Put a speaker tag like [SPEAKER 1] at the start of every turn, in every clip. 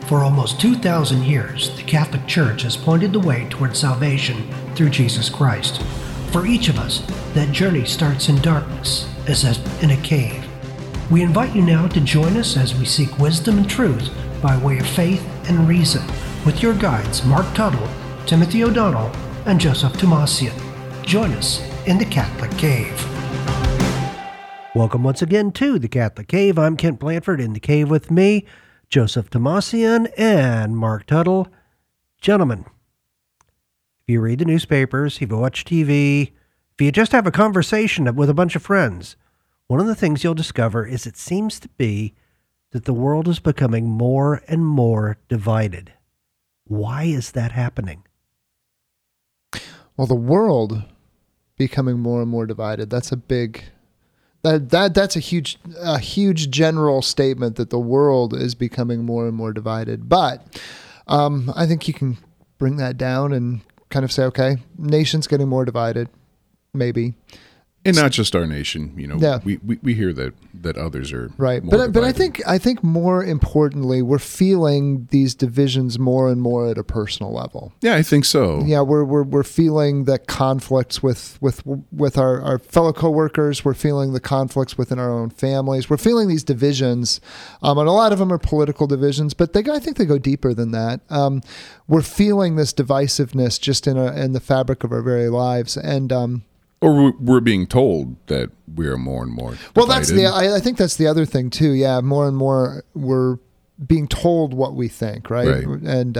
[SPEAKER 1] For almost 2,000 years, the Catholic Church has pointed the way toward salvation through Jesus Christ. For each of us, that journey starts in darkness, as in a cave. We invite you now to join us as we seek wisdom and truth by way of faith and reason with your guides Mark Tuttle, Timothy O'Donnell, and Joseph Tomasian. Join us in the Catholic Cave. Welcome once again to the Catholic Cave. I'm Kent Blanford. In the cave with me, Joseph Tomasian and Mark Tuttle. Gentlemen, if you read the newspapers, if you watch TV, if you just have a conversation with a bunch of friends, one of the things you'll discover is it seems to be that the world is becoming more and more divided. Why is that happening?
[SPEAKER 2] Well, the world becoming more and more divided, that's a big... That's a huge general statement that the world is becoming more and more divided. But I think you can bring that down and kind of say, okay, nation's getting more divided, maybe.
[SPEAKER 3] And not just our nation,
[SPEAKER 2] Yeah.
[SPEAKER 3] we hear that others are
[SPEAKER 2] right.
[SPEAKER 3] more
[SPEAKER 2] But I
[SPEAKER 3] divided.
[SPEAKER 2] think more importantly, we're feeling these divisions more and more at a personal level.
[SPEAKER 3] Yeah, I think so.
[SPEAKER 2] Yeah, we're feeling the conflicts with our fellow coworkers. We're feeling the conflicts within our own families. We're feeling these divisions, and a lot of them are political divisions, but I think they go deeper than that. We're feeling this divisiveness just in the fabric of our very lives, and
[SPEAKER 3] Or we're being told that we are more and more divided.
[SPEAKER 2] Well, I think that's the other thing too. Yeah, more and more we're being told what we think, right? And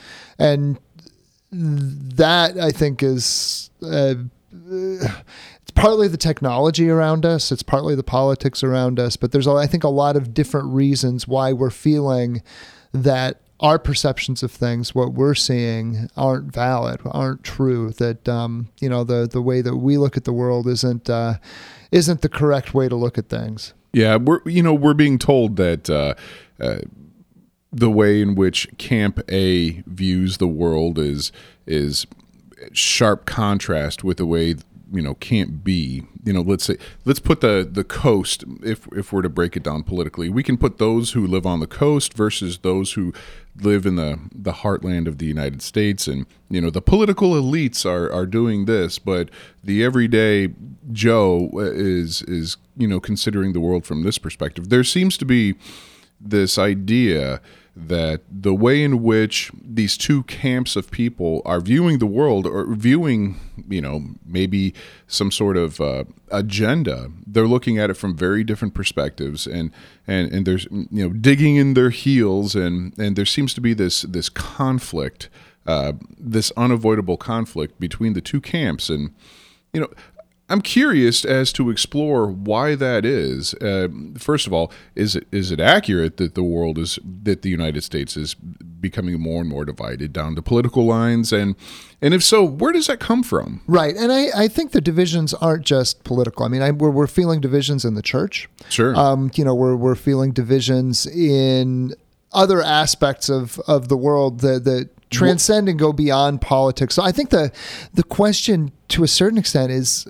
[SPEAKER 2] that I think is it's partly the technology around us, it's partly the politics around us, but there's I think a lot of different reasons why we're feeling that our perceptions of things, what we're seeing, aren't valid, aren't true. That the way that we look at the world isn't the correct way to look at things.
[SPEAKER 3] Yeah, we're being told that the way in which Camp A views the world is sharp contrast with the way Camp B. Let's put the coast, if we're to break it down politically, we can put those who live on the coast versus those who live in the heartland of the United States, and the political elites are doing this, but the everyday Joe is considering the world from this perspective. There seems to be this idea that the way in which these two camps of people are viewing the world, or viewing, maybe some sort of agenda, they're looking at it from very different perspectives, and there's digging in their heels, and there seems to be this conflict, this unavoidable conflict between the two camps, and I'm curious as to explore why that is. First of all, is it accurate that that the United States is becoming more and more divided down to political lines, and if so, where does that come from?
[SPEAKER 2] Right, and I think the divisions aren't just political. I mean, we're feeling divisions in the church.
[SPEAKER 3] Sure.
[SPEAKER 2] We're feeling divisions in other aspects of the world that transcend and go beyond politics. So I think the question, to a certain extent, is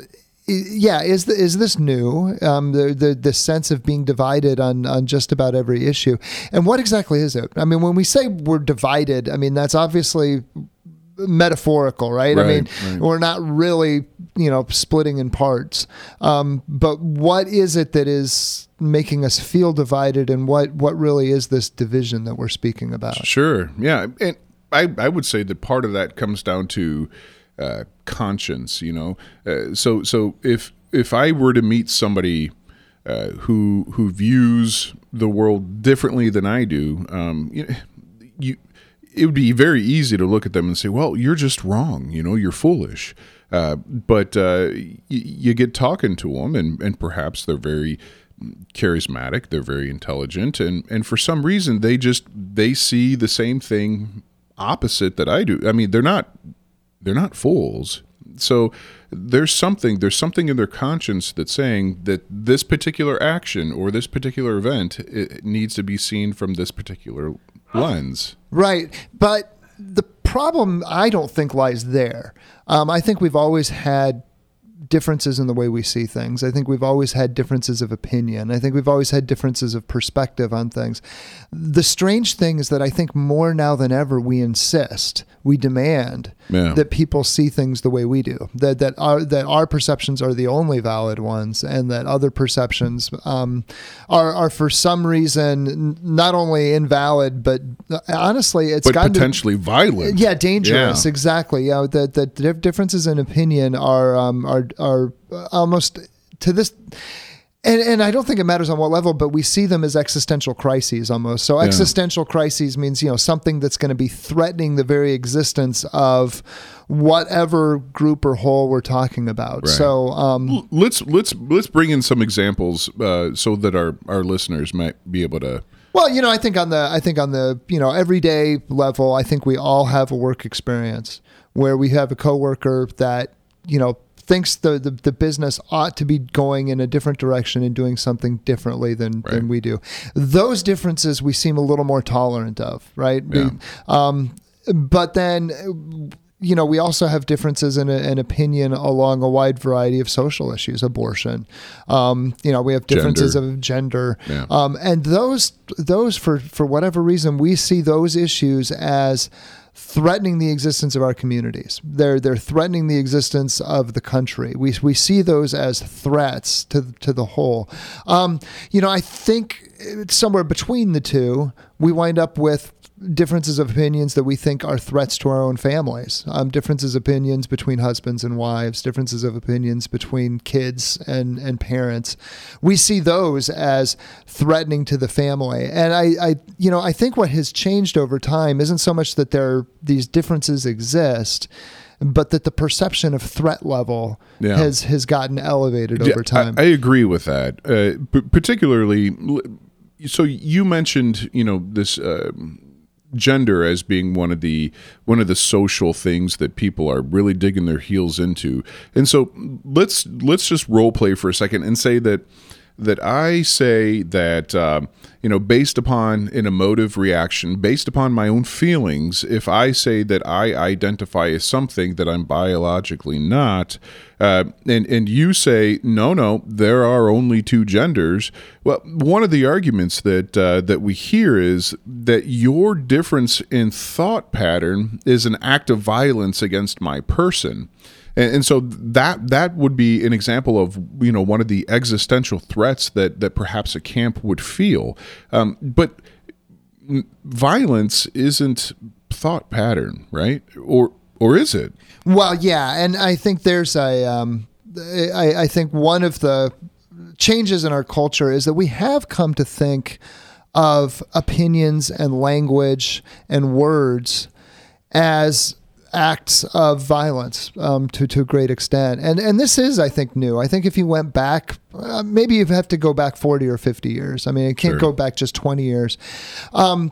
[SPEAKER 2] this new? The sense of being divided on just about every issue, and what exactly is it? I mean, when we say we're divided, I mean that's obviously metaphorical, right? I mean, we're not really splitting in parts. But what is it that is making us feel divided, and what really is this division that we're speaking about?
[SPEAKER 3] Sure, yeah, and I would say that part of that comes down to conscience, so if I were to meet somebody who views the world differently than I do, it would be very easy to look at them and say, well, you're just wrong, you're foolish, but you get talking to them, and perhaps they're very charismatic, they're very intelligent, and for some reason they see the same thing opposite that I do. I mean, they're not fools. So there's something in their conscience that's saying that this particular action or this particular event, it needs to be seen from this particular lens.
[SPEAKER 2] Right. But the problem, I don't think, lies there. I think we've always had differences in the way we see things. I think we've always had differences of opinion. I think we've always had differences of perspective on things. The strange thing is that I think more now than ever, we insist, we demand that people see things the way we do, that our perceptions are the only valid ones, and that other perceptions are for some reason not only invalid, but honestly, it's gotten
[SPEAKER 3] potentially violent.
[SPEAKER 2] Yeah, dangerous.
[SPEAKER 3] Yeah.
[SPEAKER 2] Exactly. Yeah, the differences in opinion are almost to this. And I don't think it matters on what level, but we see them as existential crises almost. So existential crises means, something that's going to be threatening the very existence of whatever group or whole we're talking about.
[SPEAKER 3] Right.
[SPEAKER 2] So
[SPEAKER 3] let's bring in some examples so that our listeners might be able to.
[SPEAKER 2] Well, I think on the everyday level, I think we all have a work experience where we have a coworker that thinks the business ought to be going in a different direction and doing something differently than we do. Those differences we seem a little more tolerant of, right?
[SPEAKER 3] Yeah.
[SPEAKER 2] But then, we also have differences in an opinion along a wide variety of social issues, abortion. We have differences of gender.
[SPEAKER 3] Yeah.
[SPEAKER 2] And those for whatever reason, we see those issues as threatening the existence of our communities. They're threatening the existence of the country. We see those as threats to the whole. I think somewhere between the two, we wind up with differences of opinions that we think are threats to our own families, differences of opinions between husbands and wives, differences of opinions between kids and parents. We see those as threatening to the family. And I think what has changed over time isn't so much that these differences exist, but that the perception of threat level has gotten elevated over time.
[SPEAKER 3] I agree with that. Particularly, so you mentioned, this gender as being one of the social things that people are really digging their heels into. And so let's just role play for a second and say that I say that based upon an emotive reaction, based upon my own feelings, if I say that I identify as something that I'm biologically not, and you say no, there are only two genders. Well, one of the arguments that we hear is that your difference in thought pattern is an act of violence against my person. And so that would be an example of one of the existential threats that perhaps a camp would feel. But violence isn't thought pattern, right? Or is it?
[SPEAKER 2] Well, yeah, and I think there's I think one of the changes in our culture is that we have come to think of opinions and language and words as acts of violence to a great extent. And this is, I think, new. I think if you went back, maybe you have to go back 40 or 50 years. I mean, it can't go back just 20 years. When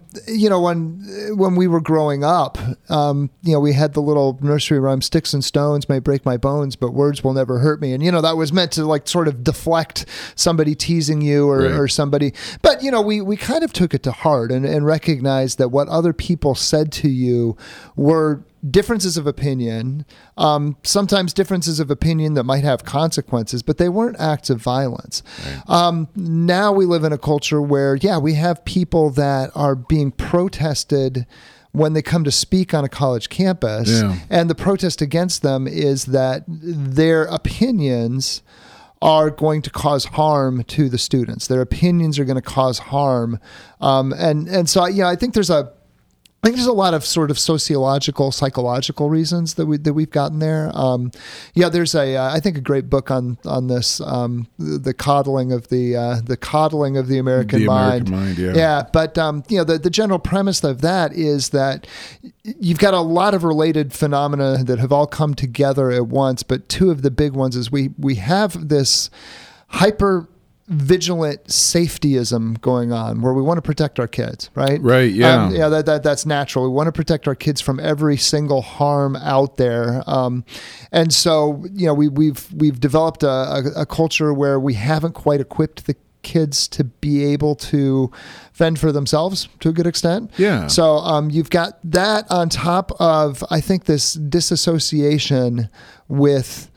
[SPEAKER 2] we were growing up, we had the little nursery rhyme, sticks and stones may break my bones, but words will never hurt me. And, that was meant to sort of deflect somebody teasing you or somebody. But, we kind of took it to heart and recognized that what other people said to you were differences of opinion, sometimes differences of opinion that might have consequences, but they weren't acts of violence. Right. Now we live in a culture where, we have people that are being protested when they come to speak on a college campus. Yeah. And the protest against them is that their opinions are going to cause harm to the students. Their opinions are going to cause harm. And so, I think there's a lot of sort of sociological, psychological reasons that we've gotten there. There's I think a great book on this, the coddling of the American mind. But the general premise of that is that you've got a lot of related phenomena that have all come together at once. But two of the big ones is we have this hyper vigilant safetyism going on where we want to protect our kids, right?
[SPEAKER 3] Right. Yeah.
[SPEAKER 2] That's natural. We want to protect our kids from every single harm out there. And so, we've developed a culture where we haven't quite equipped the kids to be able to fend for themselves to a good extent.
[SPEAKER 3] Yeah.
[SPEAKER 2] So, you've got that on top of, I think, this disassociation with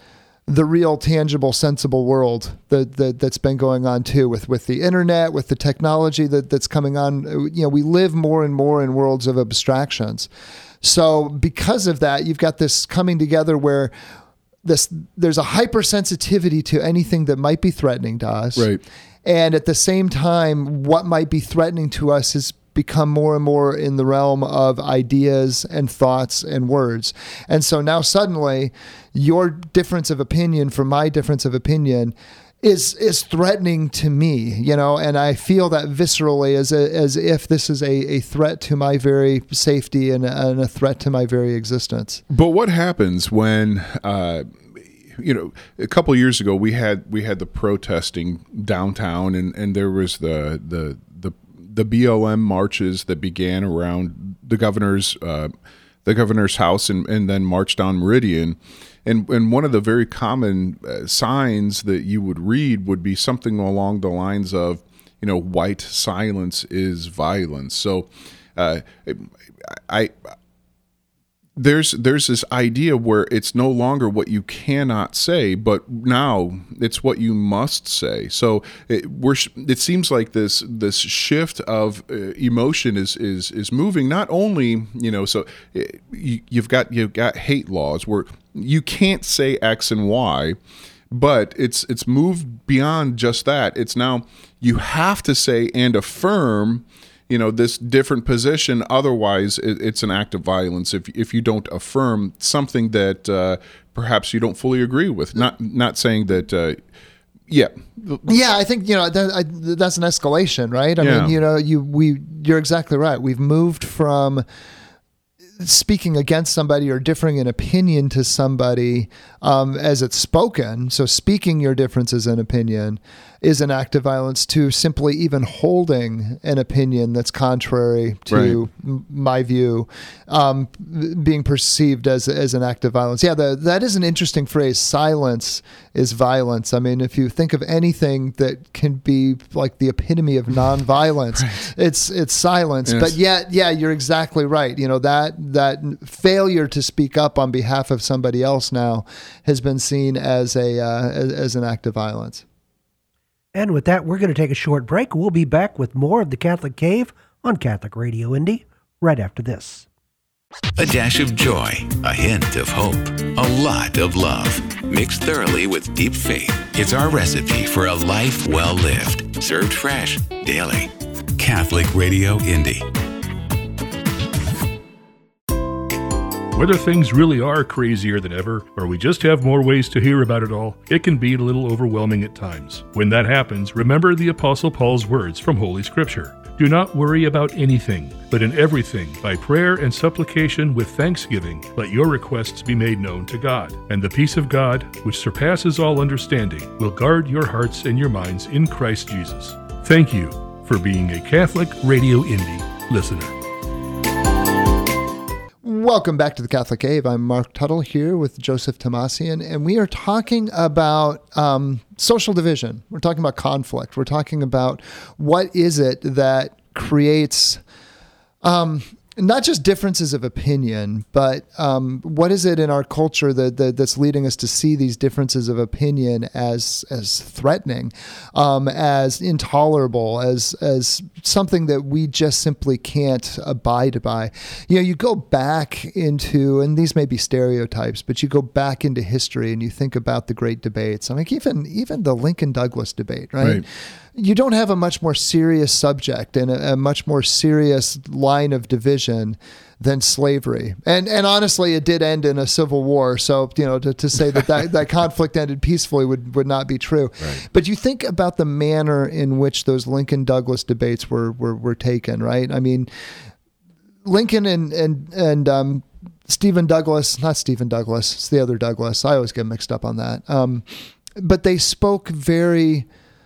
[SPEAKER 2] the real, tangible, sensible world that's been going on too, with the internet, with the technology that's coming on. You know, we live more and more in worlds of abstractions. So because of that, you've got this coming together where there's a hypersensitivity to anything that might be threatening to us.
[SPEAKER 3] Right.
[SPEAKER 2] And at the same time, what might be threatening to us has become more and more in the realm of ideas and thoughts and words. And so now suddenly your difference of opinion from my difference of opinion is threatening to me, you know, and I feel that viscerally as if this is a threat to my very safety and a threat to my very existence.
[SPEAKER 3] But what happens when, you know, a couple of years ago we had the protesting downtown, and there was the BLM marches that began around the governor's house and then marched down Meridian. And one of the very common signs that you would read would be something along the lines of, you know, white silence is violence. So there's this idea where it's no longer what you cannot say, but now it's what you must say. So it seems like this shift of emotion is moving. Not only, you know, so you've got hate laws where you can't say X and Y, but it's moved beyond just that. It's now you have to say and affirm, you know, this different position. Otherwise, it's an act of violence if you don't affirm something that perhaps you don't fully agree with. Not saying that. Yeah,
[SPEAKER 2] I think, you know, that's an escalation, right? I mean, you know, you're exactly right. We've moved from speaking against somebody or differing in opinion to somebody as it's spoken. So speaking your differences in opinion is an act of violence, to simply even holding an opinion that's contrary to my view being perceived as an act of violence. Yeah, that is an interesting phrase. Silence is violence. I mean, if you think of anything that can be like the epitome of nonviolence, it's silence. Yes. But yet, yeah, you're exactly right. You know, that failure to speak up on behalf of somebody else now has been seen as an act of violence.
[SPEAKER 1] And with that, we're going to take a short break. We'll be back with more of the Catholic Cave on Catholic Radio Indy right after this.
[SPEAKER 4] A dash of joy, a hint of hope, a lot of love, mixed thoroughly with deep faith. It's our recipe for a life well lived, served fresh, daily. Catholic Radio Indy.
[SPEAKER 5] Whether things really are crazier than ever, or we just have more ways to hear about it all, it can be a little overwhelming at times. When that happens, remember the Apostle Paul's words from Holy Scripture. Do not worry about anything, but in everything, by prayer and supplication with thanksgiving, let your requests be made known to God. And the peace of God, which surpasses all understanding, will guard your hearts and your minds in Christ Jesus. Thank you for being a Catholic Radio Indy listener.
[SPEAKER 2] Welcome back to the Catholic Cave. I'm Mark Tuttle here with Joseph Tomasian, and we are talking about social division. We're talking about conflict. We're talking about what is it that creates not just differences of opinion, but what is it in our culture that's leading us to see these differences of opinion as threatening, as intolerable, as something that we just simply can't abide by. You know, you go back into, and these may be stereotypes, but you go back into history and you think about the great debates. I mean, even the Lincoln-Douglas debate, right? You don't have a much more serious subject and a much more serious line of division than slavery. And honestly, it did end in a civil war. So, you know, to say that conflict ended peacefully would not be true. Right. But you think about the manner in which those Lincoln-Douglas debates were taken, right? I mean, Lincoln and Stephen Douglas, not Stephen Douglas, it's the other Douglas. I always get mixed up on that. But they spoke very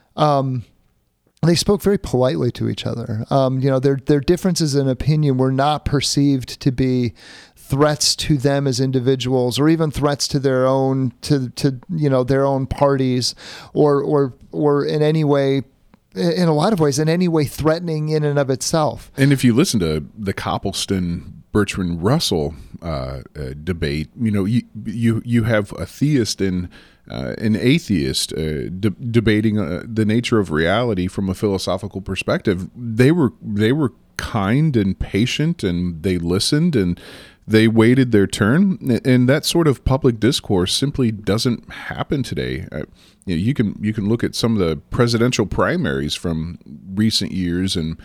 [SPEAKER 2] politely to each other. You know, their differences in opinion were not perceived to be threats to them as individuals, or even threats to their own their own parties, or in any way. In a lot of ways, in any way threatening in and of itself.
[SPEAKER 3] And if you listen to the Copleston Bertrand Russell debate, you have a theist and an atheist debating the nature of reality from a philosophical perspective. They were kind and patient, and they listened and they waited their turn. And that sort of public discourse simply doesn't happen today. You can look at some of the presidential primaries from recent years, and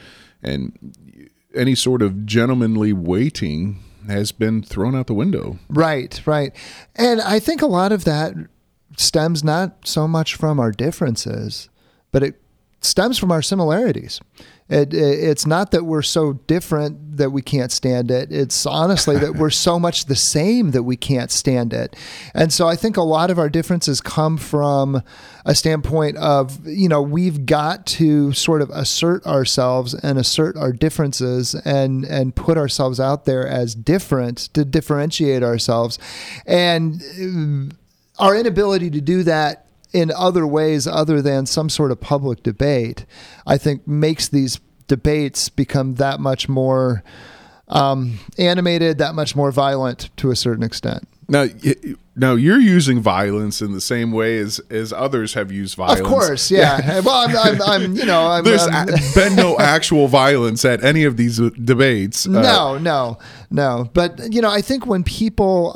[SPEAKER 3] any sort of gentlemanly waiting has been thrown out the window.
[SPEAKER 2] Right. And I think a lot of that stems not so much from our differences, but it stems from our similarities. It's not that we're so different that we can't stand it. It's honestly that we're so much the same that we can't stand it. And so I think a lot of our differences come from a standpoint of, we've got to sort of assert ourselves and assert our differences and put ourselves out there as different to differentiate ourselves. And our inability to do that in other ways other than some sort of public debate, I think makes these debates become that much more animated, that much more violent to a certain extent.
[SPEAKER 3] Now you're using violence in the same way as others have used violence.
[SPEAKER 2] Of course, yeah. Well,
[SPEAKER 3] There's been no actual violence at any of these debates.
[SPEAKER 2] No. But I think when people,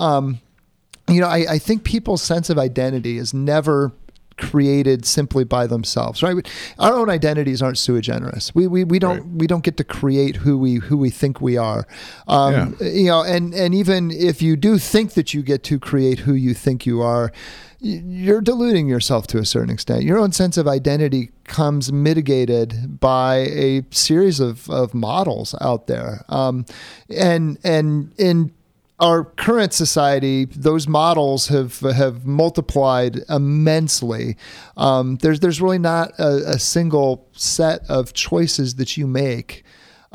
[SPEAKER 2] I think people's sense of identity is never created simply by themselves, right? Our own identities aren't sui generis. We don't get to create who we think we are. And even if you do think that you get to create who you think you are, you're deluding yourself to a certain extent. Your own sense of identity comes mitigated by a series of models out there. And in our current society, those models have multiplied immensely. There's really not a single set of choices that you make.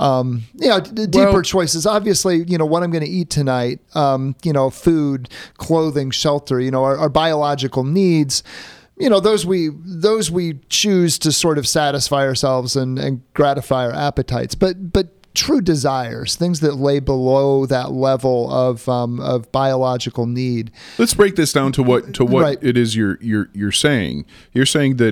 [SPEAKER 2] Deeper choices. Obviously, what I'm going to eat tonight. Food, clothing, shelter. Our biological needs. Those we choose to sort of satisfy ourselves and gratify our appetites. But true desires, things that lay below that level of biological need.
[SPEAKER 3] Let's break this down to what right. It is you're saying. You're saying that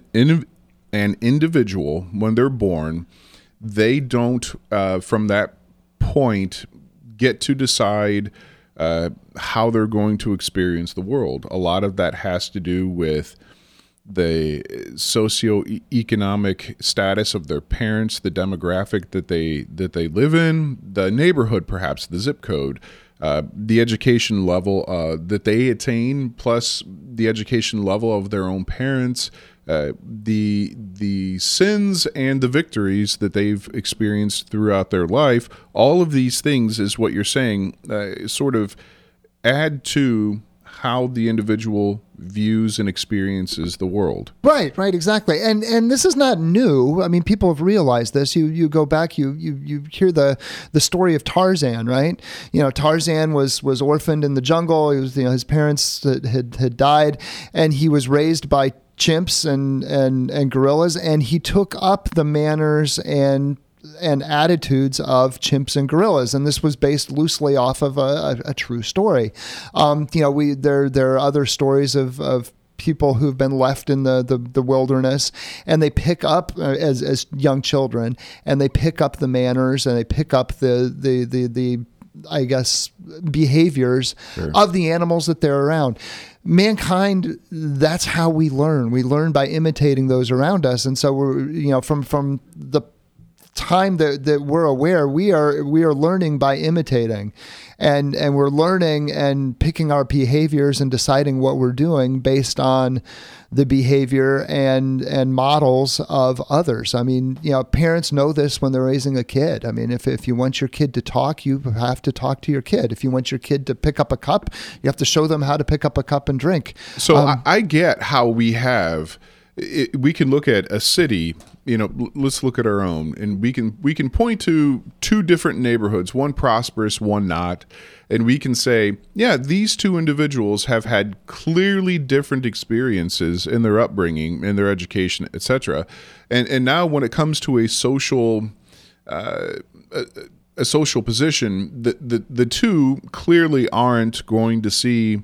[SPEAKER 3] an individual, when they're born, they don't from that point get to decide how they're going to experience the world. A lot of that has to do with the socioeconomic status of their parents, the demographic that they live in, the neighborhood, perhaps the zip code, the education level that they attain, plus the education level of their own parents, the sins and the victories that they've experienced throughout their life. All of these things is what you're saying, sort of add to how the individual views and experiences the world.
[SPEAKER 2] Right, exactly. And this is not new. I mean, people have realized this. You go back, you hear the story of Tarzan, right? Tarzan was orphaned in the jungle. He was, his parents had died, and he was raised by chimps and gorillas, and he took up the manners and attitudes of chimps and gorillas, and this was based loosely off of a true story. There are other stories of people who've been left in the wilderness, and they pick up as young children, and they pick up the manners, and they pick up the I guess behaviors sure. of the animals that they're around. Mankind, that's how we learn. We learn by imitating those around us, and so we're from the time that we're aware, we are learning by imitating, and we're learning and picking our behaviors and deciding what we're doing based on the behavior and models of others. I mean, parents know this when they're raising a kid. I mean, if you want your kid to talk, you have to talk to your kid. If you want your kid to pick up a cup, you have to show them how to pick up a cup and drink.
[SPEAKER 3] So I get how we can look at a city, let's look at our own, and we can point to two different neighborhoods, one prosperous, one not, and we can say, yeah, these two individuals have had clearly different experiences in their upbringing, in their education, etc. And now when it comes to a social a social position, the two clearly aren't going to see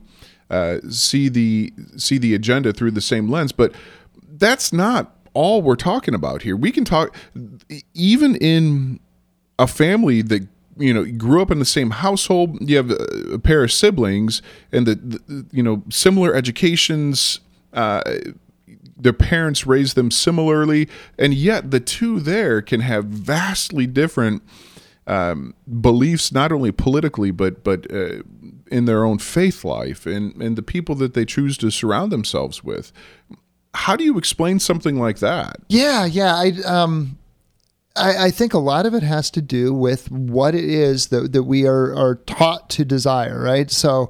[SPEAKER 3] the agenda through the same lens. But that's not all we're talking about here. We can talk even in a family that grew up in the same household. You have a pair of siblings and the similar educations. Their parents raised them similarly, and yet the two there can have vastly different beliefs, not only politically but in their own faith life and the people that they choose to surround themselves with. How do you explain something like that?
[SPEAKER 2] Yeah. I think a lot of it has to do with what it is that we are taught to desire, right? So,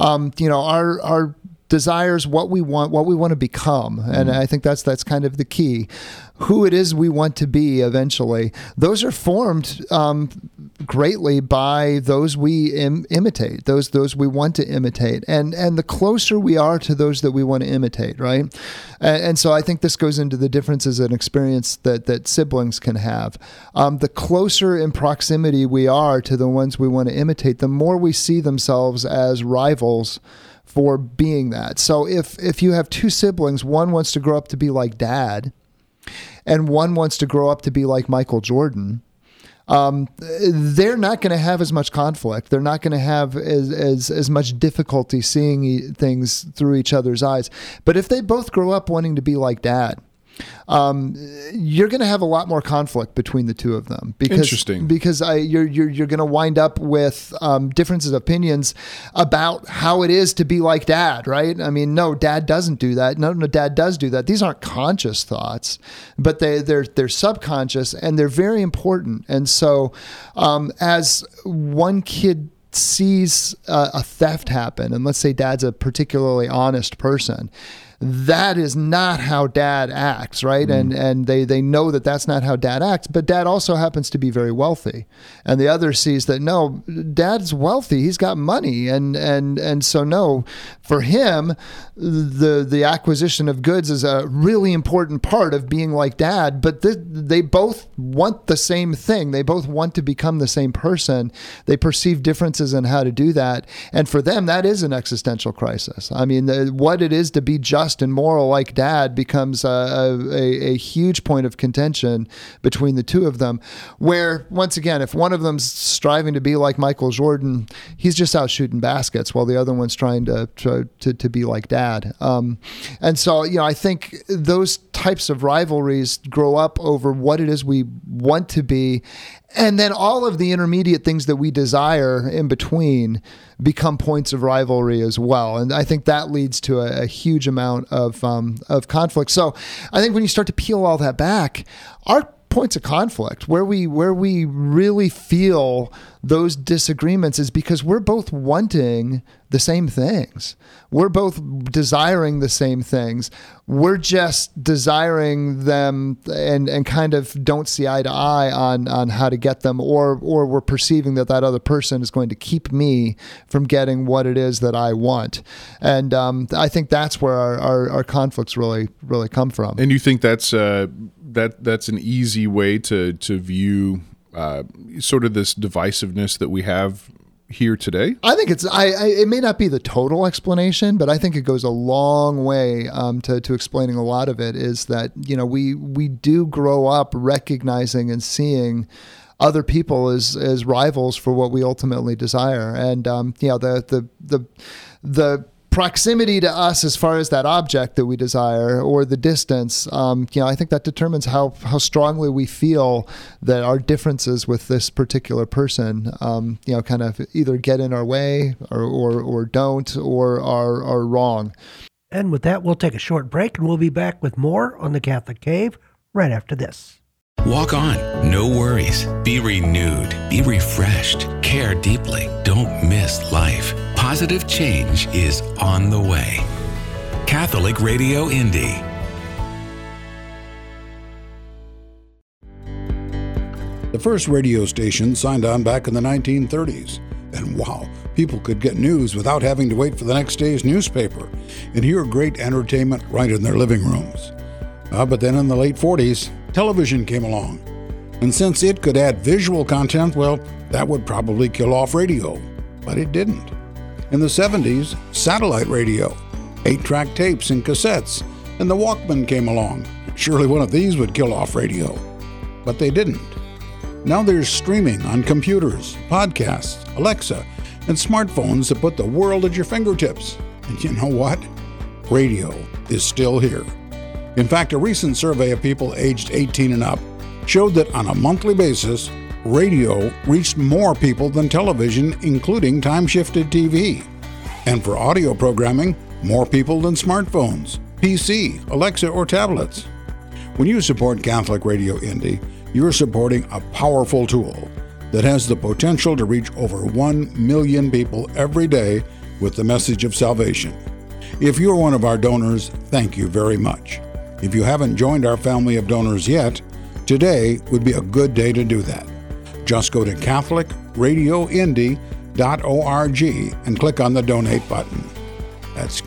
[SPEAKER 2] our desires, what we want to become. And I think that's kind of the key. Who it is we want to be eventually. Those are formed greatly by those we imitate, those we want to imitate. And the closer we are to those that we want to imitate, right? And so I think this goes into the differences in experience that siblings can have. The closer in proximity we are to the ones we want to imitate, the more we see themselves as rivals for being that. So if you have two siblings, one wants to grow up to be like dad, and one wants to grow up to be like Michael Jordan, they're not going to have as much conflict. They're not going to have as much difficulty seeing things through each other's eyes. But if they both grow up wanting to be like dad, you're going to have a lot more conflict between the two of them because you're going to wind up with differences of opinions about how it is to be like dad, right? I mean, no, dad doesn't do that. No, dad does do that. These aren't conscious thoughts, but they're subconscious and they're very important. And so, as one kid sees a theft happen, and let's say dad's a particularly honest person, that is not how dad acts, right? And they know that that's not how dad acts, but dad also happens to be very wealthy. And the other sees that, no, dad's wealthy, he's got money. And so no, for him, the acquisition of goods is a really important part of being like dad, but they both want the same thing. They both want to become the same person. They perceive differences in how to do that. And for them, that is an existential crisis. I mean, what it is to be just and moral like dad becomes a huge point of contention between the two of them, where once again, if one of them's striving to be like Michael Jordan, he's just out shooting baskets while the other one's trying to be like dad. And so, I think those types of rivalries grow up over what it is we want to be. And then all of the intermediate things that we desire in between become points of rivalry as well. And I think that leads to a huge amount of conflict. So I think when you start to peel all that back, our points of conflict, where we really feel those disagreements, is because we're both wanting the same things. We're both desiring the same things. We're just desiring them and kind of don't see eye to eye on how to get them, or we're perceiving that other person is going to keep me from getting what it is that I want. And I think that's where our conflicts really come from.
[SPEAKER 3] And you think that's an easy way to view sort of this divisiveness that we have here today? I
[SPEAKER 2] think it may not be the total explanation, but I think it goes a long way to explaining a lot of it, is that, we do grow up recognizing and seeing other people as rivals for what we ultimately desire. And, the proximity to us as far as that object that we desire, or the distance, I think that determines how strongly we feel that our differences with this particular person, kind of either get in our way or don't, or are wrong.
[SPEAKER 1] And with that, we'll take a short break, and we'll be back with more on the Catholic Cave right after this.
[SPEAKER 4] Walk on. No worries. Be renewed. Be refreshed. Care deeply. Don't miss life. Positive change is on the way. Catholic Radio Indy.
[SPEAKER 6] The first radio station signed on back in the 1930s. And wow, people could get news without having to wait for the next day's newspaper and hear great entertainment right in their living rooms. But then in the late 40s, television came along. And since it could add visual content, well, That would probably kill off radio, but it didn't. In the 70s, satellite radio, 8-track tapes and cassettes, and the Walkman came along. Surely one of these would kill off radio, but they didn't. Now there's streaming on computers, podcasts, Alexa, and smartphones that put the world at your fingertips. And you know what? Radio is still here. In fact, a recent survey of people aged 18 and up showed that on a monthly basis, radio reached more people than television, including time-shifted TV. And for audio programming, more people than smartphones, PC, Alexa, or tablets. When you support Catholic Radio Indy, you're supporting a powerful tool that has the potential to reach over 1 million people every day with the message of salvation. If you're one of our donors, thank you very much. If you haven't joined our family of donors yet, today would be a good day to do that. Just go to CatholicRadioIndy.org and click on the donate button. That's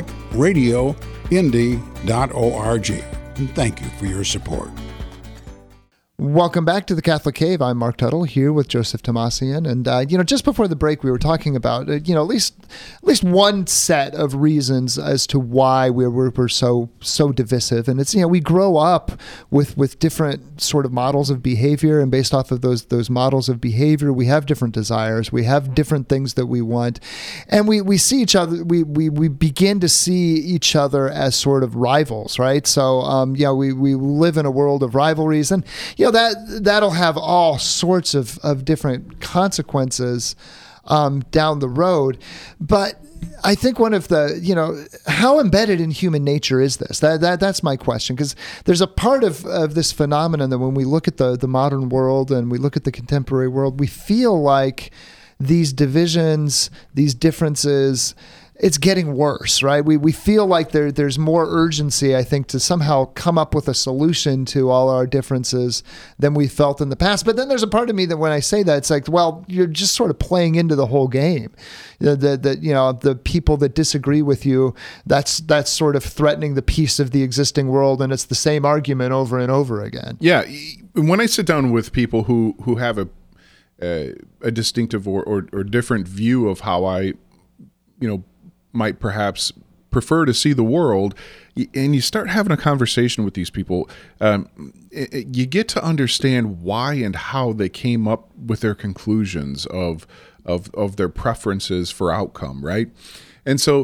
[SPEAKER 6] CatholicRadioIndy.org. And thank you for your support.
[SPEAKER 2] Welcome back to the Catholic Cave. I'm Mark Tuttle here with Joseph Tomasian. And, just before the break, we were talking about, at least one set of reasons as to why we're so divisive. And it's, we grow up with different sort of models of behavior. And based off of those models of behavior, we have different desires. We have different things that we want. And we see each other, we begin to see each other as sort of rivals, right? So, we live in a world of rivalries. And, that'll have all sorts of different consequences down the road. But I think one of the, how embedded in human nature is this? That's my question, because there's a part of this phenomenon that when we look at the modern world and we look at the contemporary world, we feel like these divisions, these differences, it's getting worse, right? We feel like there's more urgency, I think, to somehow come up with a solution to all our differences than we felt in the past. But then there's a part of me that when I say that, it's like, well, you're just sort of playing into the whole game. The people that disagree with you, that's sort of threatening the peace of the existing world, and it's the same argument over and over again.
[SPEAKER 3] Yeah, when I sit down with people who have a distinctive or different view of how I, might perhaps prefer to see the world, and you start having a conversation with these people, you get to understand why and how they came up with their conclusions of their preferences for outcome, right? And so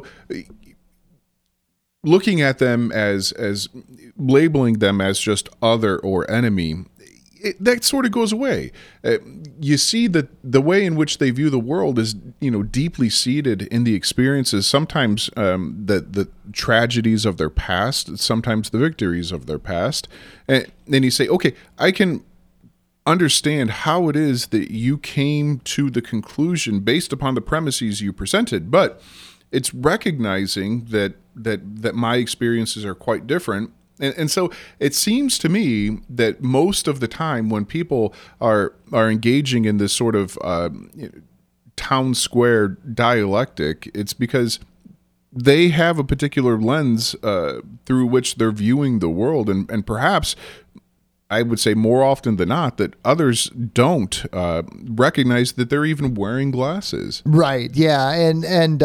[SPEAKER 3] looking at them as labeling them as just other or enemy, that sort of goes away. You see that the way in which they view the world is, deeply seated in the experiences, sometimes the tragedies of their past, sometimes the victories of their past. And then you say, okay, I can understand how it is that you came to the conclusion based upon the premises you presented, but it's recognizing that my experiences are quite different. And so it seems to me that most of the time when people are engaging in this sort of town square dialectic, it's because they have a particular lens through which they're viewing the world. And perhaps I would say more often than not that others don't recognize that they're even wearing glasses.
[SPEAKER 2] Right. Yeah. And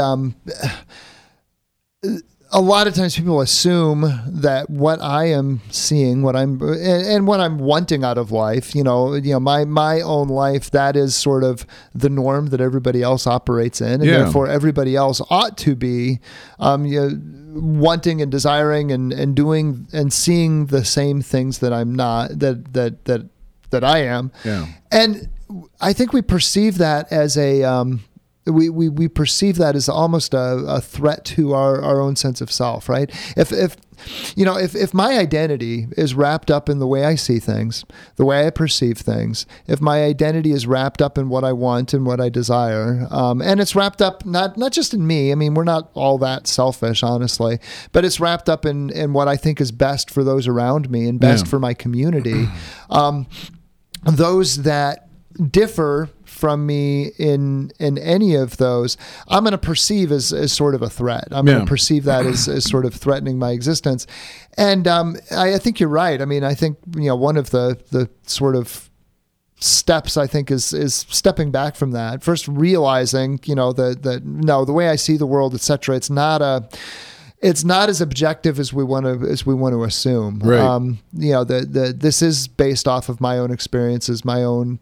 [SPEAKER 2] a lot of times people assume that what I am seeing, what I'm wanting out of life, my own life, that is sort of the norm that everybody else operates in, and therefore everybody else ought to be wanting and desiring and doing and seeing the same things that I'm not, that I am.
[SPEAKER 3] Yeah.
[SPEAKER 2] And I think we perceive that as we perceive that as almost a threat to our own sense of self, right? If my identity is wrapped up in the way I see things, the way I perceive things, if my identity is wrapped up in what I want and what I desire, and it's wrapped up not just in me, I mean, we're not all that selfish, honestly, but it's wrapped up in what I think is best for those around me and best for my community. Those that differ from me in any of those, I'm going to perceive as sort of a threat. I'm going to perceive that as sort of threatening my existence. And I think you're right. I mean, I think one of the sort of steps, I think, is stepping back from that. First, realizing, that no, the way I see the world, etc. It's not as objective as we want to assume.
[SPEAKER 3] Right.
[SPEAKER 2] This is based off of my own experiences, my own,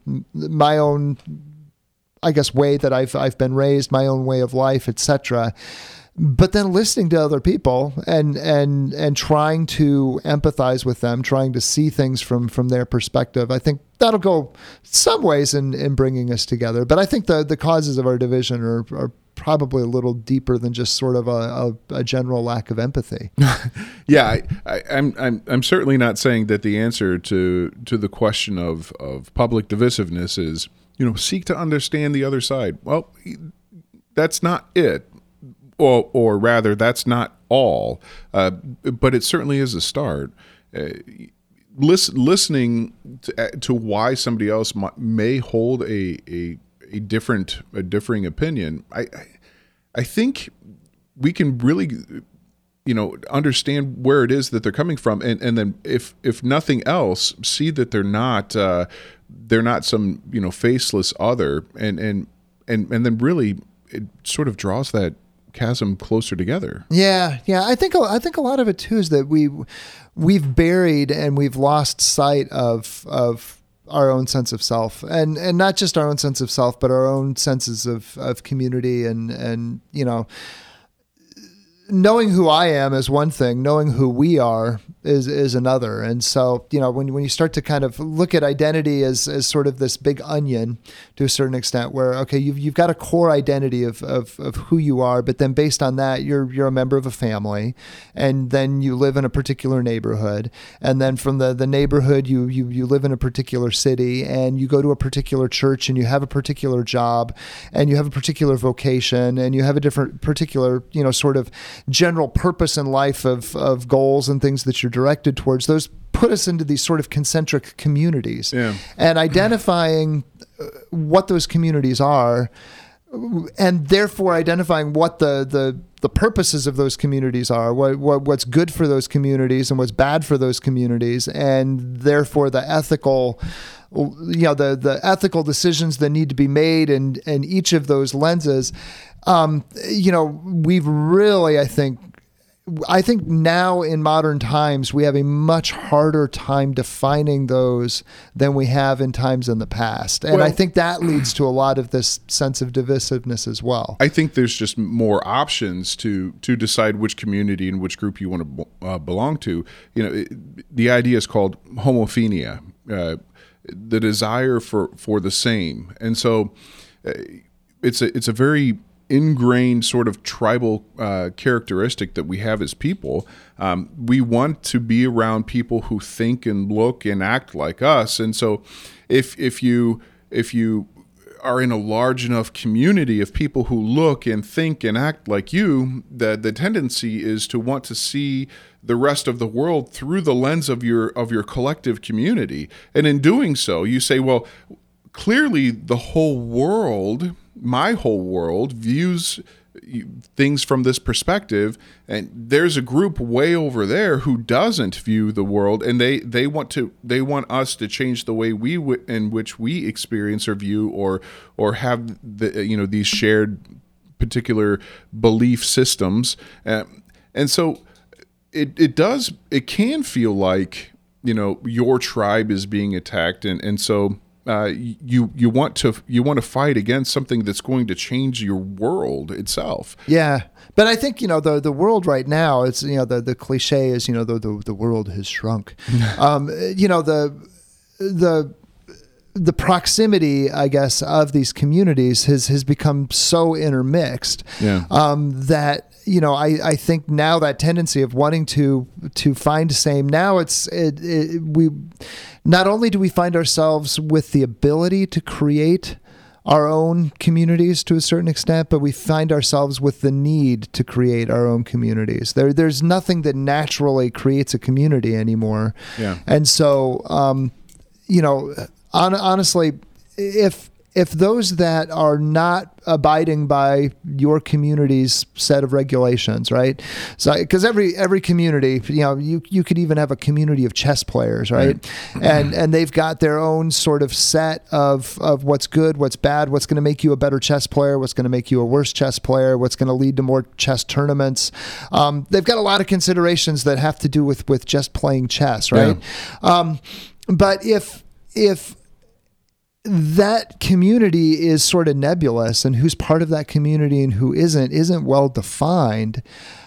[SPEAKER 2] I guess, way that I've been raised, my own way of life, etc. But then listening to other people and trying to empathize with them, trying to see things from their perspective, I think that'll go some ways in bringing us together. But I think the causes of our division are probably a little deeper than just sort of a general lack of empathy.
[SPEAKER 3] Yeah, I'm certainly not saying that the answer to the question of public divisiveness is, seek to understand the other side. Well, that's not it. Or rather, that's not all, but it certainly is a start. Listening to why somebody else may hold a differing opinion, I think we can really, understand where it is that they're coming from, and then if nothing else, see that they're not some faceless other, and then really it sort of draws that chasm closer together.
[SPEAKER 2] Yeah. I think a lot of it too is that we've buried and we've lost sight of our own sense of self, and not just our own sense of self, but our own senses of community, and knowing who I am is one thing, knowing who we are is another. And so, when you start to kind of look at identity as sort of this big onion to a certain extent, where, okay, you've got a core identity of who you are, but then based on that, you're a member of a family, and then you live in a particular neighborhood. And then from the neighborhood, you live in a particular city, and you go to a particular church, and you have a particular job, and you have a particular vocation, and you have a different particular, sort of general purpose in life of goals and things that you're directed towards. Those put us into these sort of concentric communities. Yeah. And identifying what those communities are, and therefore identifying what the purposes of those communities are, what's good for those communities and what's bad for those communities, and therefore the ethical the ethical decisions that need to be made in each of those lenses. We've really, I think now in modern times, we have a much harder time defining those than we have in times in the past. And I think that leads to a lot of this sense of divisiveness as well.
[SPEAKER 3] I think there's just more options to decide which community and which group you want to belong to. The idea is called homophenia, the desire for the same. And so it's a very ingrained sort of tribal characteristic that we have as people. We want to be around people who think and look and act like us. And so if you are in a large enough community of people who look and think and act like you, the tendency is to want to see the rest of the world through the lens of your collective community. And in doing so, you say, well, clearly the whole world, my whole world, views things from this perspective, and there's a group way over there who doesn't view the world, and they want us to change the way in which we experience or view or have these shared particular belief systems, and so it can feel like your tribe is being attacked, and so you want to fight against something that's going to change your world itself.
[SPEAKER 2] Yeah, but I think the world right now, it's the cliche is the world has shrunk. The proximity, I guess, of these communities has become so intermixed. Yeah. That I think now that tendency of wanting to find same, now we not only do we find ourselves with the ability to create our own communities to a certain extent, but we find ourselves with the need to create our own communities. There's nothing that naturally creates a community anymore. Yeah. And so, honestly, if if those that are not abiding by your community's set of regulations, right? So, because every community, you could even have a community of chess players, right? And they've got their own sort of set of what's good, what's bad, what's going to make you a better chess player, what's going to make you a worse chess player, what's going to lead to more chess tournaments. They've got a lot of considerations that have to do with just playing chess, right? Yeah. But if that community is sort of nebulous, and who's part of that community and who isn't well defined,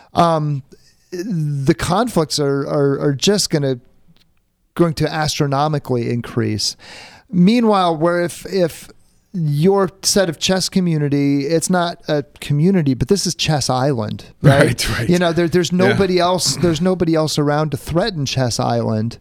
[SPEAKER 2] the conflicts are just going to astronomically increase. Meanwhile, where if your set of chess community, it's not a community, but this is Chess Island, right? There's nobody else. There's nobody else around to threaten Chess Island.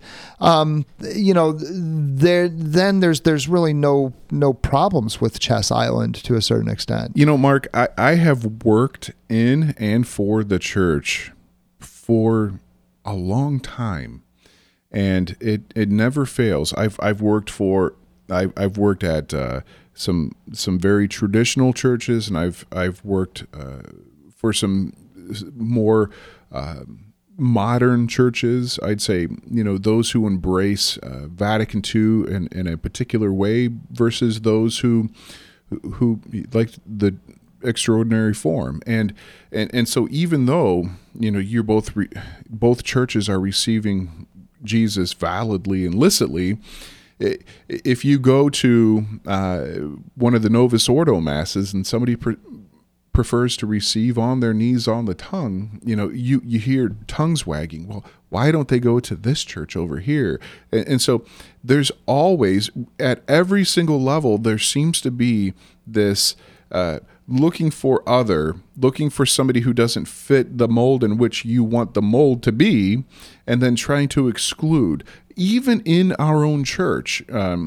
[SPEAKER 2] There's really no problems with Chess Island to a certain extent.
[SPEAKER 3] Mark, I have worked in and for the church for a long time, and it never fails. I've worked at some very traditional churches, and I've worked for some more modern churches. I'd say those who embrace Vatican II in a particular way versus those who like the extraordinary form, and so even though you're both churches are receiving Jesus validly and licitly, if you go to one of the Novus Ordo masses and somebody prefers to receive on their knees on the tongue, you hear tongues wagging. Well, why don't they go to this church over here? And so there's always, at every single level, there seems to be this looking for somebody who doesn't fit the mold in which you want the mold to be, and then trying to exclude. Even in our own church,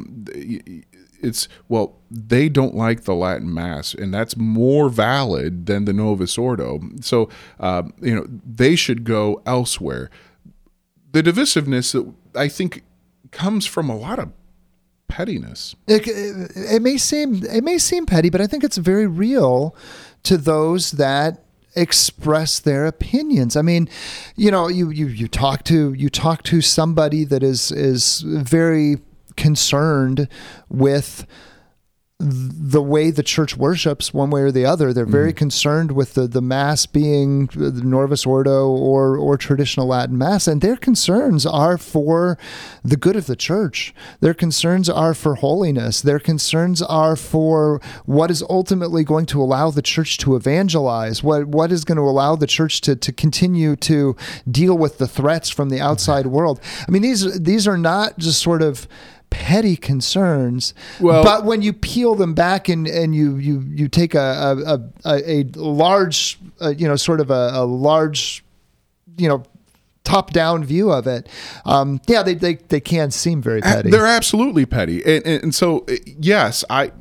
[SPEAKER 3] they don't like the Latin Mass, and that's more valid than the Novus Ordo. So, they should go elsewhere. The divisiveness that I think comes from a lot of pettiness.
[SPEAKER 2] It may seem petty, but I think it's very real to those that express their opinions. I mean, you talk to somebody that is very concerned with the way the church worships one way or the other. They're very concerned with the Mass being the Novus Ordo or traditional Latin Mass, and their concerns are for the good of the church. Their concerns are for holiness. Their concerns are for what is ultimately going to allow the church to evangelize, what is going to allow the church to continue to deal with the threats from the outside world. I mean, these are not just sort of petty concerns, but when you peel them back and you take a large, sort of a large, top-down view of it, they can seem very petty.
[SPEAKER 3] They're absolutely petty, and so yes,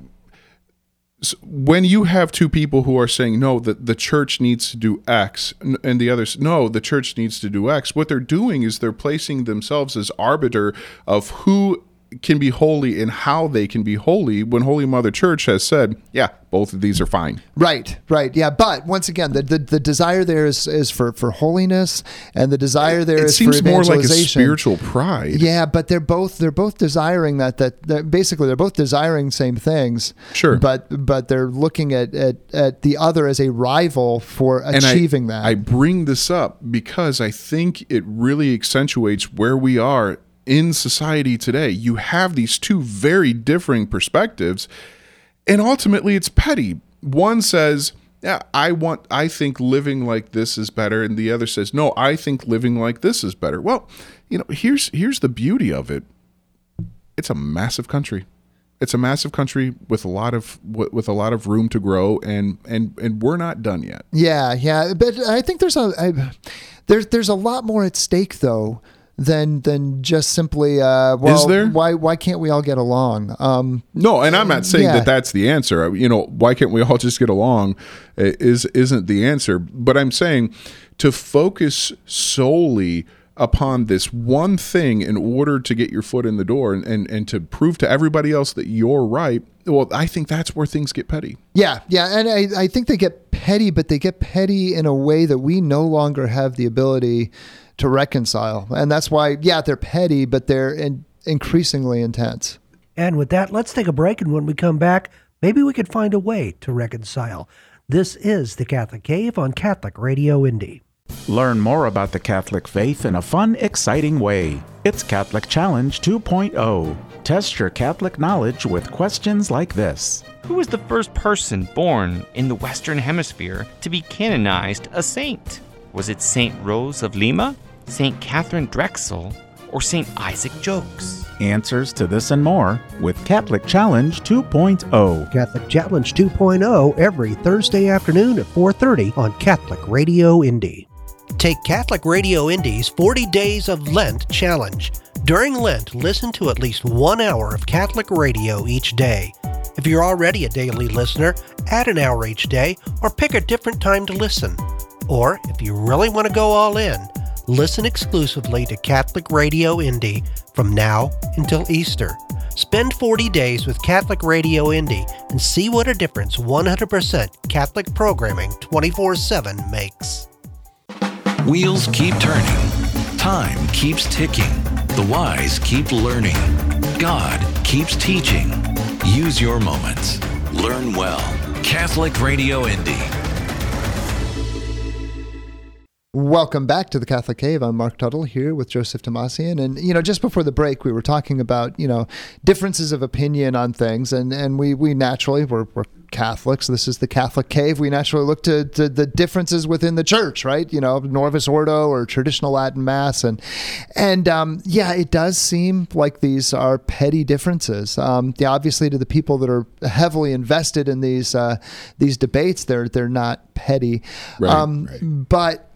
[SPEAKER 3] when you have two people who are saying no, that the church needs to do X, and the others no, the church needs to do X, what they're doing is they're placing themselves as arbiter of who can be holy and how they can be holy, when Holy Mother Church has said, yeah, both of these are fine.
[SPEAKER 2] Right. Yeah. But once again, the desire there is for holiness, and the desire there is for evangelization. It seems more like a
[SPEAKER 3] spiritual pride.
[SPEAKER 2] Yeah, but they're both desiring that basically they're both desiring same things.
[SPEAKER 3] Sure.
[SPEAKER 2] But they're looking at the other as a rival for achieving that.
[SPEAKER 3] I bring this up because I think it really accentuates where we are in society today. You have these two very differing perspectives, and ultimately it's petty. One says, yeah, I think living like this is better, and the other says, no, I think living like this is better. Well, here's the beauty of it. It's a massive country. It's a massive country with a lot of room to grow, and we're not done yet.
[SPEAKER 2] Yeah, but I think there's a lot more at stake though than just simply
[SPEAKER 3] is there?
[SPEAKER 2] Why can't we all get along?
[SPEAKER 3] No, and I'm not saying that that's the answer. Why can't we all just get along isn't the answer, but I'm saying to focus solely upon this one thing in order to get your foot in the door and to prove to everybody else that you're right, well, I think that's where things get petty.
[SPEAKER 2] Yeah. And I think they get petty, but they get petty in a way that we no longer have the ability to reconcile. And that's why, they're petty, but they're increasingly intense.
[SPEAKER 1] And with that, let's take a break. And when we come back, maybe we could find a way to reconcile. This is The Catholic Cave on Catholic Radio Indy.
[SPEAKER 7] Learn more about the Catholic faith in a fun, exciting way. It's Catholic Challenge 2.0. Test your Catholic knowledge with questions like this.
[SPEAKER 8] Who was the first person born in the Western Hemisphere to be canonized a saint? Was it St. Rose of Lima, St. Catherine Drexel, or St. Isaac Jogues?
[SPEAKER 7] Answers to this and more with Catholic Challenge 2.0.
[SPEAKER 1] Catholic Challenge 2.0 every Thursday afternoon at 4:30 on Catholic Radio Indy. Take Catholic Radio Indy's 40 Days of Lent Challenge. During Lent, listen to at least 1 hour of Catholic radio each day. If you're already a daily listener, add an hour each day or pick a different time to listen. Or, if you really want to go all in, listen exclusively to Catholic Radio Indy from now until Easter. Spend 40 days with Catholic Radio Indy and see what a difference 100% Catholic programming 24/7 makes.
[SPEAKER 4] Wheels keep turning. Time keeps ticking. The wise keep learning. God keeps teaching. Use your moments. Learn well. Catholic Radio Indy.
[SPEAKER 2] Welcome back to the Catholic Cave. I'm Mark Tuttle here with Joseph Tomasian. And, just before the break, we were talking about, differences of opinion on things. And we naturally, we're Catholics. This is the Catholic Cave. We naturally look to the differences within the church, right? Novus Ordo or traditional Latin Mass. And it does seem like these are petty differences. Obviously to the people that are heavily invested in these debates, they're not petty.
[SPEAKER 3] Right.
[SPEAKER 2] But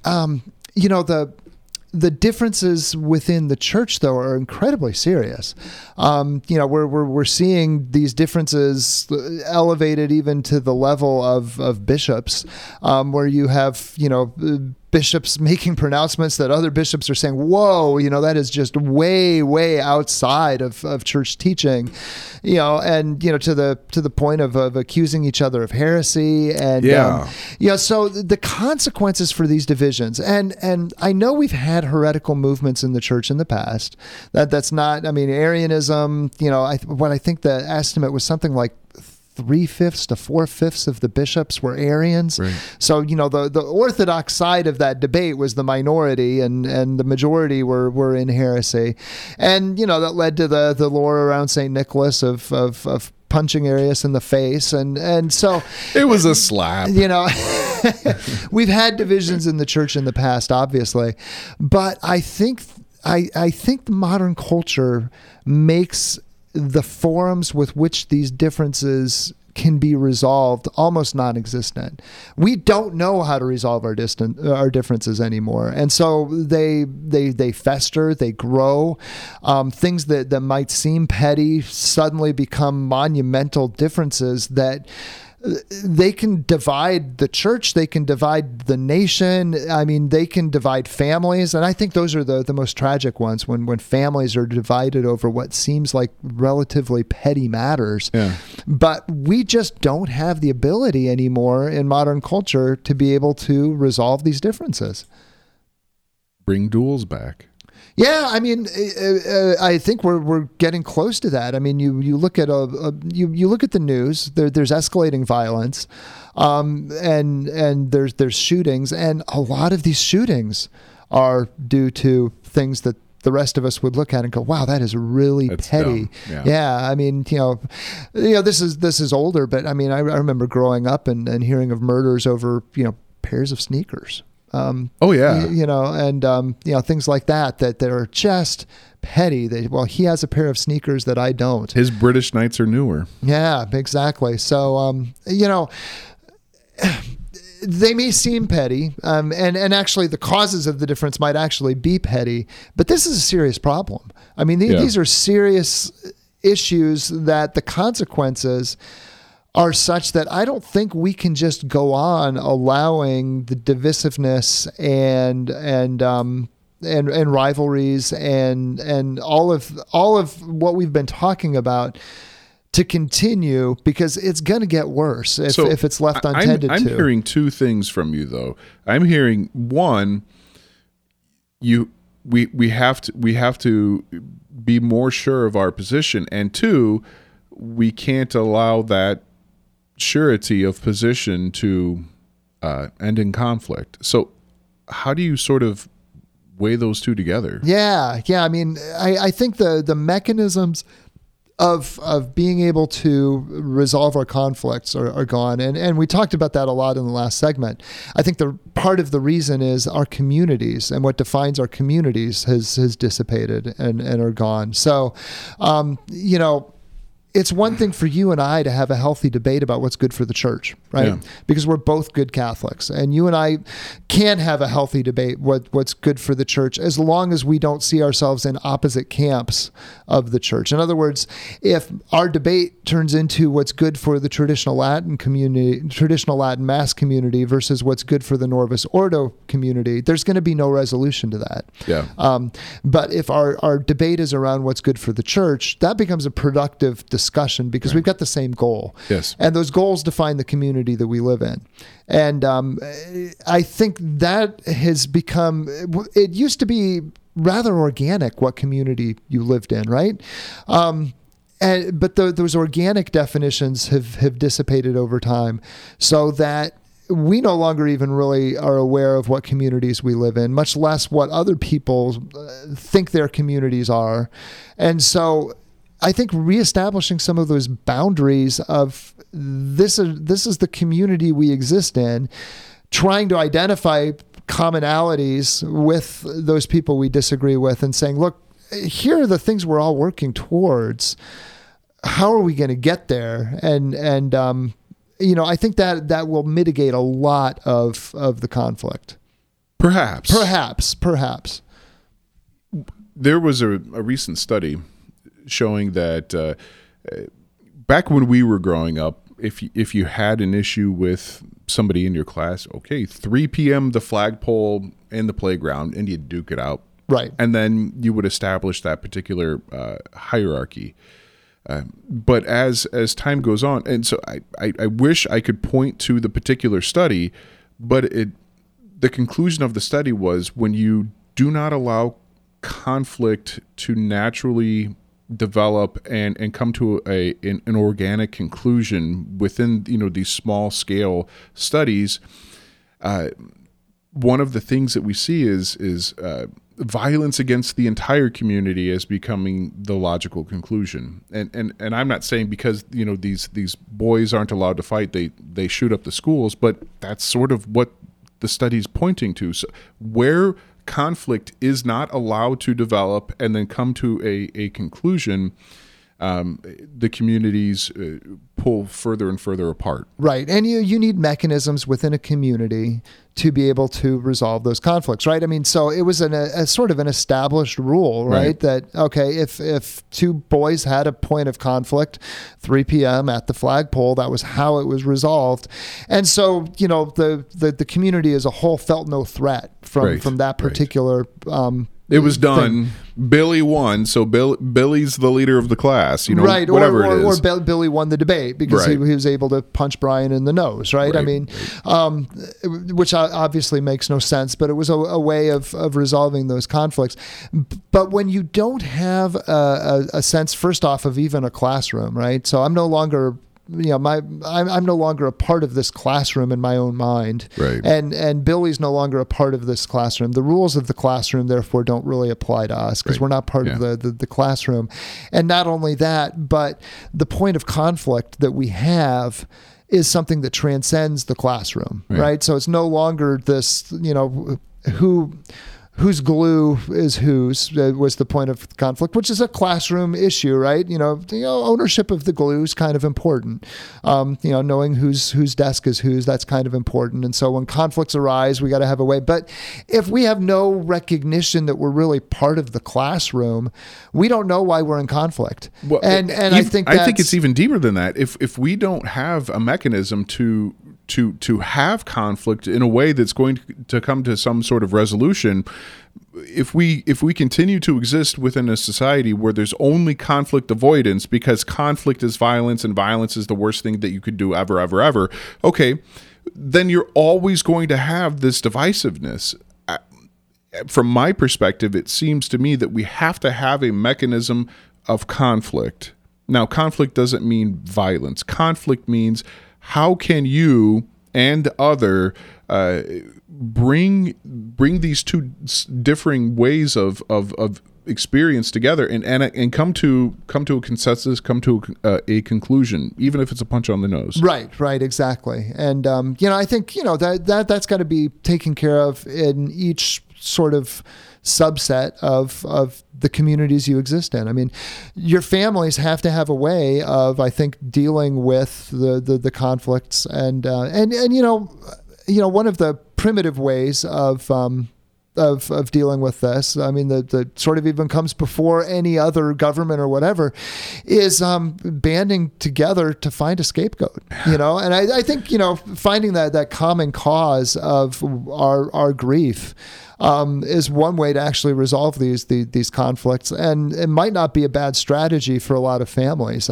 [SPEAKER 2] the differences within the church, though, are incredibly serious. We're seeing these differences elevated even to the level of bishops, where you have, bishops making pronouncements that other bishops are saying, whoa, that is just way, way outside of church teaching, and, to the point of accusing each other of heresy. And, so the consequences for these divisions, and I know we've had heretical movements in the church in the past, that's not, Arianism, I think the estimate was something like 3/5 to 4/5 of the bishops were Arians.
[SPEAKER 3] Right.
[SPEAKER 2] So, the Orthodox side of that debate was the minority and the majority were in heresy. And, that led to the lore around St. Nicholas of punching Arius in the face. And so
[SPEAKER 3] it was a slap.
[SPEAKER 2] We've had divisions in the church in the past, obviously, but I think the modern culture makes the forums with which these differences can be resolved almost non-existent. We don't know how to resolve our differences anymore, and so they fester, they grow. Things that might seem petty suddenly become monumental differences that they can divide the church, they can divide the nation. They can divide families. And I think those are the most tragic ones, when families are divided over what seems like relatively petty matters.
[SPEAKER 3] Yeah.
[SPEAKER 2] But we just don't have the ability anymore in modern culture to be able to resolve these differences.
[SPEAKER 3] Bring duels back.
[SPEAKER 2] Yeah, I think we're getting close to that. You look at you look at the news. There's escalating violence, and there's shootings, and a lot of these shootings are due to things that the rest of us would look at and go, "Wow, that is really
[SPEAKER 3] That's
[SPEAKER 2] petty."
[SPEAKER 3] dumb. Yeah.
[SPEAKER 2] This is older, but I remember growing up and hearing of murders over pairs of sneakers. Things like that are just petty. He has a pair of sneakers that I don't.
[SPEAKER 3] His British Knights are newer.
[SPEAKER 2] Yeah, exactly. So, they may seem petty, and actually the causes of the difference might actually be petty, but this is a serious problem. These are serious issues that the consequences are such that I don't think we can just go on allowing the divisiveness and and rivalries and all of what we've been talking about to continue, because it's going to get worse if it's left untended.
[SPEAKER 3] I'm hearing two things from you, though. I'm hearing, one, we have to be more sure of our position, and two, we can't allow that surety of position to end in conflict. So how do you sort of weigh those two together?
[SPEAKER 2] Yeah. I mean, I think the mechanisms of being able to resolve our conflicts are gone. And we talked about that a lot in the last segment. I think the part of the reason is our communities, and what defines our communities has dissipated and are gone. So, it's one thing for you and I to have a healthy debate about what's good for the church, right?
[SPEAKER 3] Yeah.
[SPEAKER 2] Because we're both good Catholics, and you and I can have a healthy debate what's good for the church, as long as we don't see ourselves in opposite camps of the church. In other words, if our debate turns into what's good for the traditional Latin community, traditional Latin Mass community versus what's good for the Norvis Ordo community, there's going to be no resolution to that.
[SPEAKER 3] Yeah.
[SPEAKER 2] But if our debate is around what's good for the church, that becomes a productive discussion, because we've got the same goal.
[SPEAKER 3] Yes.
[SPEAKER 2] And those goals define the community that we live in. And I think that has become, it used to be rather organic what community you lived in, right? But those organic definitions have dissipated over time, so that we no longer even really are aware of what communities we live in, much less what other people think their communities are. And so I think reestablishing some of those boundaries of this is the community we exist in, trying to identify commonalities with those people we disagree with, and saying, look, here are the things we're all working towards. How are we going to get there? And I think that will mitigate a lot of the conflict.
[SPEAKER 3] Perhaps. There was a recent study showing that back when we were growing up, if you had an issue with somebody in your class, okay, 3 p.m. the flagpole in the playground, and you duke it out.
[SPEAKER 2] Right.
[SPEAKER 3] And then you would establish that particular hierarchy. But as time goes on, and so I wish I could point to the particular study, but the conclusion of the study was, when you do not allow conflict to naturally develop and come to an organic conclusion within these small scale studies, one of the things that we see is violence against the entire community as becoming the logical conclusion. And I'm not saying because these boys aren't allowed to fight, they shoot up the schools, but that's sort of what the study's pointing to. So where conflict is not allowed to develop and then come to a conclusion, the communities pull further and further apart.
[SPEAKER 2] Right. And you need mechanisms within a community to be able to resolve those conflicts, right? I mean, so it was a sort of an established rule, right? That, okay, if two boys had a point of conflict, 3 p.m. at the flagpole, that was how it was resolved. And so, the community as a whole felt no threat from that particular
[SPEAKER 3] it was done. Thing. Billy won, so Billy's the leader of the class.
[SPEAKER 2] Right?
[SPEAKER 3] Whatever it is.
[SPEAKER 2] Or Billy won the debate because he was able to punch Brian in the nose. Right? I mean, which obviously makes no sense, but it was a way of resolving those conflicts. But when you don't have a sense, first off, of even a classroom, right? So I'm no longer. I'm no longer a part of this classroom in my own mind,
[SPEAKER 3] right?
[SPEAKER 2] And Billy's no longer a part of this classroom. The rules of the classroom, therefore, don't really apply to us because we're not part of the classroom. And not only that, but the point of conflict that we have is something that transcends the classroom, right? So it's no longer this, whose glue is whose was the point of conflict, which is a classroom issue, right? Ownership of the glue is kind of important. Knowing whose desk is whose, that's kind of important. And so when conflicts arise, we got to have a way. But if we have no recognition that we're really part of the classroom, we don't know why we're in conflict. Well, I think
[SPEAKER 3] it's even deeper than that. If we don't have a mechanism to have conflict in a way that's going to come to some sort of resolution, if we continue to exist within a society where there's only conflict avoidance because conflict is violence and violence is the worst thing that you could do ever, okay, then you're always going to have this divisiveness. From my perspective, it seems to me that we have to have a mechanism of conflict. Now, conflict doesn't mean violence. Conflict means how can you and other bring these two differing ways of experience together and come to a consensus, come to a conclusion, even if it's a punch on the nose.
[SPEAKER 2] Right, exactly. And I think that's got to be taken care of in each sort of subset of the communities you exist in. I mean, your families have to have a way of, I think, dealing with the conflicts and one of the primitive ways of dealing with this, I mean, the sort of even comes before any other government or whatever, is banding together to find a scapegoat, and I think, finding that common cause of our grief is one way to actually resolve these conflicts, and it might not be a bad strategy for a lot of families.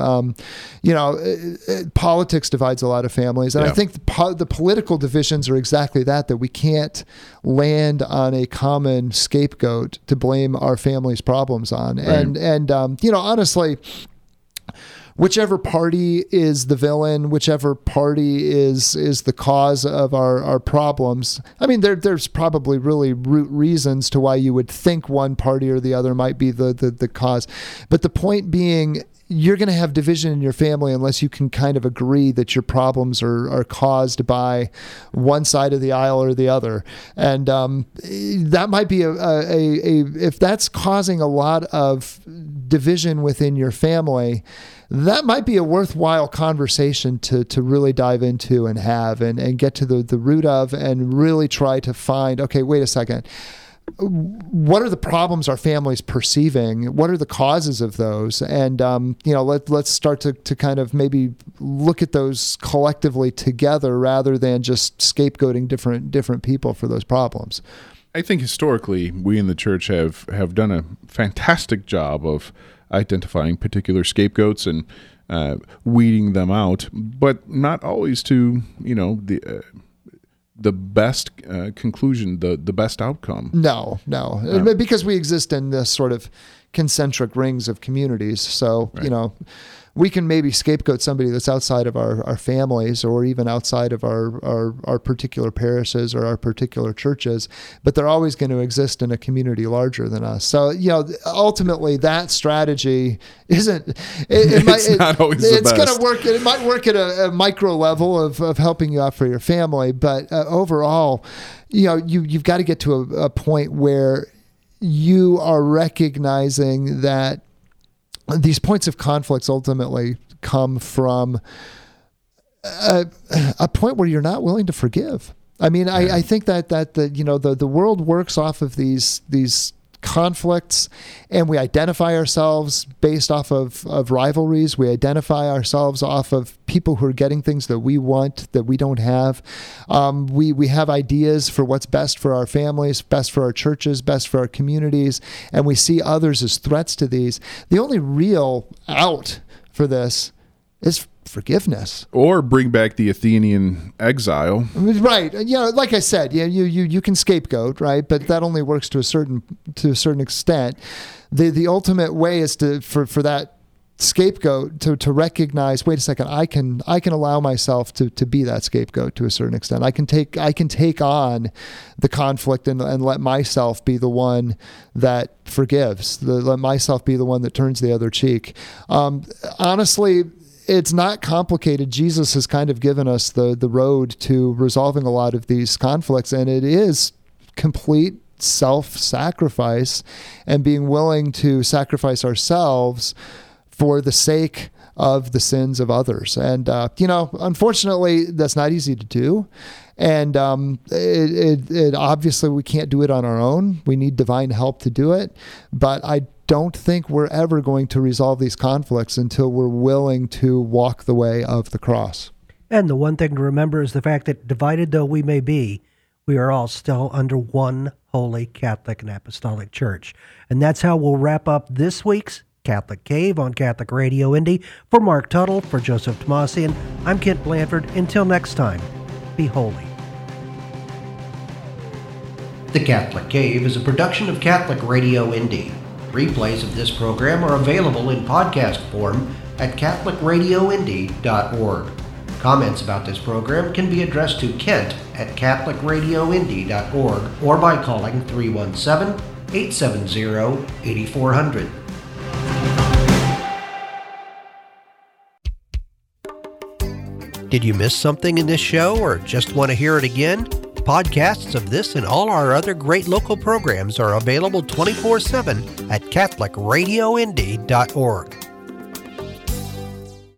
[SPEAKER 2] Politics divides a lot of families, and I think the political divisions are exactly that we can't land on a common scapegoat to blame our family's problems on. Right. And honestly, whichever party is the villain, whichever party is the cause of our problems. I mean, there's probably really root reasons to why you would think one party or the other might be the cause. But the point being, you're going to have division in your family unless you can kind of agree that your problems are caused by one side of the aisle or the other. And that might be if that's causing a lot of division within your family, that might be a worthwhile conversation to really dive into and have and get to the root of, and really try to find, okay, wait a second. What are the problems our family's perceiving? What are the causes of those? And, let's start to kind of maybe look at those collectively together rather than just scapegoating different people for those problems.
[SPEAKER 3] I think historically we in the church have done a fantastic job of identifying particular scapegoats and weeding them out, but not always to, the best conclusion, the best outcome.
[SPEAKER 2] No. Because we exist in this sort of concentric rings of communities. So,
[SPEAKER 3] right.
[SPEAKER 2] We can maybe scapegoat somebody that's outside of our families or even outside of our particular parishes or our particular churches, but they're always going to exist in a community larger than us. So, ultimately that strategy isn't, it's
[SPEAKER 3] not always the best.
[SPEAKER 2] It's going to work. It might work at a micro level of helping you out for your family, but overall, you've got to get to a point where you are recognizing that these points of conflicts ultimately come from a point where you're not willing to forgive. I mean, I think that the world works off of these conflicts, and we identify ourselves based off of rivalries. We identify ourselves off of people who are getting things that we want that we don't have. We have ideas for what's best for our families, best for our churches, best for our communities, and we see others as threats to these. The only real out for this is forgiveness,
[SPEAKER 3] or bring back the Athenian exile.
[SPEAKER 2] Right. Like I said, you can scapegoat, right? But that only works to a certain extent. The ultimate way is for that scapegoat to recognize, wait a second, I can allow myself to be that scapegoat to a certain extent. I can take on the conflict and let myself be the one that forgives. Let myself be the one that turns the other cheek. Honestly, it's not complicated. Jesus has kind of given us the road to resolving a lot of these conflicts, and it is complete self-sacrifice and being willing to sacrifice ourselves for the sake of the sins of others. And, unfortunately, that's not easy to do. And it obviously we can't do it on our own. We need divine help to do it. But I don't think we're ever going to resolve these conflicts until we're willing to walk the way of the cross.
[SPEAKER 1] And the one thing to remember is the fact that divided though we may be, we are all still under one holy Catholic and Apostolic Church. And that's how we'll wrap up this week's Catholic Cave on Catholic Radio Indy. For Mark Tuttle, for Joseph Tomasian, I'm Kent Blanford. Until next time, be holy. The Catholic Cave is a production of Catholic Radio Indy. Replays of this program are available in podcast form at catholicradioindy.org. Comments about this program can be addressed to Kent at catholicradioindy.org or by calling 317-870-8400. Did you miss something in this show or just want to hear it again? Podcasts of this and all our other great local programs are available 24/7 at catholicradioindy.org.